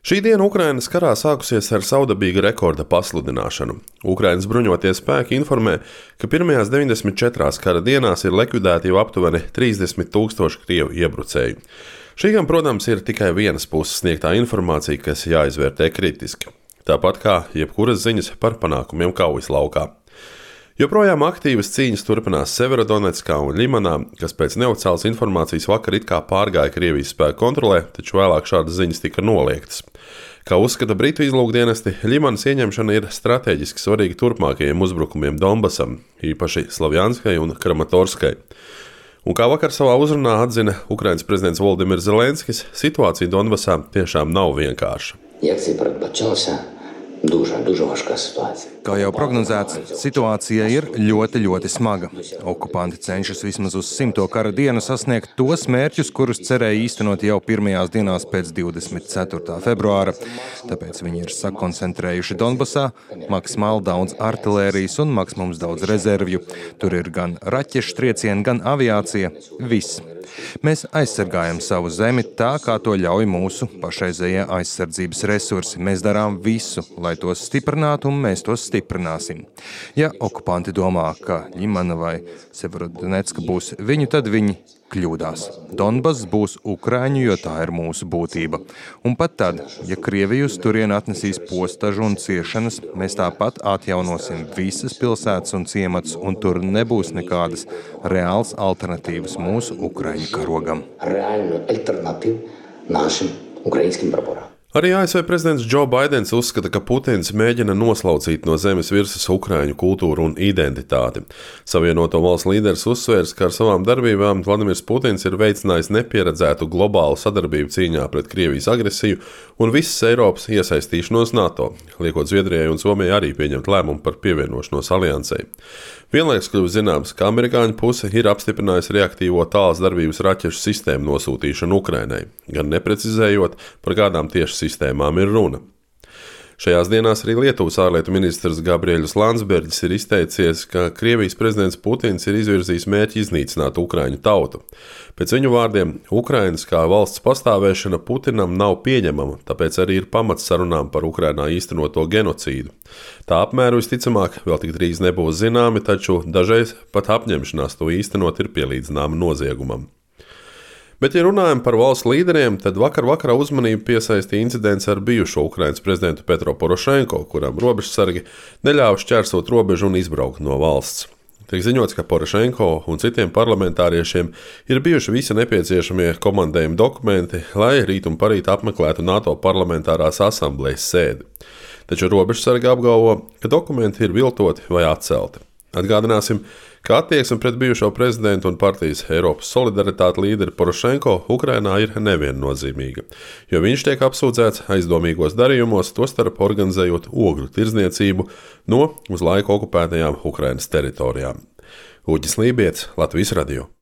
Šī diena Ukrainas karā sākusies ar saudabīga rekorda pasludināšanu. Ukrainas bruņotie spēki informē, ka pirmajās 94 kara dienās ir likvidēti jau aptuveni 30 000 krievu iebrucēju. Šī gan, protams, ir tikai vienas puses sniegtā informācija, kas jāizvērtē kritiski. Tāpat kā jebkuras ziņas par panākumiem kaujas laukā. Joprojām aktīvas cīņas turpinās Severodonetskā un Ļimanā, kas pēc neoficiālas informācijas vakar it kā pārgāja Krievijas spēku kontrolē, taču vēlāk šādas ziņas tika noliegtas. Kā uzskata Britu izlūkdienesti, Ļimanas ieņemšana ir strateģiski svarīga turpmākajiem uzbrukumiem Donbasam, īpaši Slavjanskai un Kramatorskai. Un kā vakar savā uzrunā atzina Ukrainas prezidents Volodimirs Zelenskis, situācija Donbasā tiešām nav vienkārša. Kā jau prognozēts, situācija ir ļoti smaga. Okupanti cenšas vismaz uz 100. kara dienu sasniegt tos mērķus, kurus cerēja īstenot jau pirmajās dienās pēc 24. februāra. Tāpēc viņi ir sakoncentrējuši Donbasā maksimāli daudz artilērijas un maksimums daudz rezervju. Tur ir gan raķešu triecieni, gan aviācija. Viss. Mēs aizsargājam savu zemi tā, kā to ļauj mūsu pašreizējie aizsardzības resursi. Mēs darām visu, lai tos stiprinātu, un mēs tos stiprināsim. Ja okupanti domā, ka Ļimana vai Severodonetska būs viņu, tad viņi kļūdās. Donbass būs Ukraiņu, jo tā ir mūsu būtība. Un pat tad, ja Krievija uz turieni atnesīs postažu un ciešanas, mēs tāpat atjaunosim visas pilsētas un ciematus, un tur nebūs nekādas reāls alternatīvas mūsu Ukraiņu karogam. Arī ASV prezidents Joe Baidens uzskata, ka Putins mēģina noslaucīt no zemes virsmas Ukraiņu kultūru un identitāti. Savienoto valstu līderis uzsvērs, ka ar savām darbībām Vladimirs Putins ir veicinājis nepieredzētu globālu sadarbību cīņā pret Krievijas agresiju un visas Eiropas iesaistīšanos NATO, liekot Zviedrijai un Somijai arī pieņemt lēmumu par pievienošanos aliansei. Vienlaikus kļuvis zināms, ka amerikāņu puse ir apstiprinājusi reaktīvo tālas darbības raķešu sistēmu nosūtīšanu Ukrainai, gan neprecizējot, par kādām tieši sistēmām ir runa. Šajās dienās arī Lietuvas ārlietu ministrs Gabriēļus Landsbergis ir izteicies, ka Krievijas prezidents Putins ir izvirzījis mērķi iznīcināt Ukraiņu tautu. Pēc viņu vārdiem, Ukrainas kā valsts pastāvēšana Putinam nav pieņemama, tāpēc arī ir pamats sarunām par Ukrainā īstenoto genocīdu. Tā apmēru visticamāk vēl tik drīz nebūs zināmi, taču dažreiz pat apņemšanās to īstenot ir pielīdzināma noziegumam. Bet, ja runājam par valsts līderiem, tad vakarā uzmanību piesaistīja incidents ar bijušo Ukrainas prezidentu Petro Porošenko, kuram robežsargi neļāva šķērsot robežu un izbraukt no valsts. Tiek ziņots, ka Porošenko un citiem parlamentāriešiem ir bijuši visi nepieciešamie komandējuma dokumenti, lai rīt un parīt apmeklētu NATO parlamentārās asamblejas sēdi. Taču robežsargi apgalvo, ka dokumenti ir viltoti vai atcelti. Atgādināsim, ka attieksme pret bijušo prezidentu un partijas Eiropas solidaritāte līderi Porošenko Ukrainā ir neviennozīmīga, jo viņš tiek apsūdzēts aizdomīgos darījumos, tostarp organizējot ogļu tirdzniecību no uz laiku okupētajām Ukrainas teritorijām. Uģis Lībietis, Latvijas radio.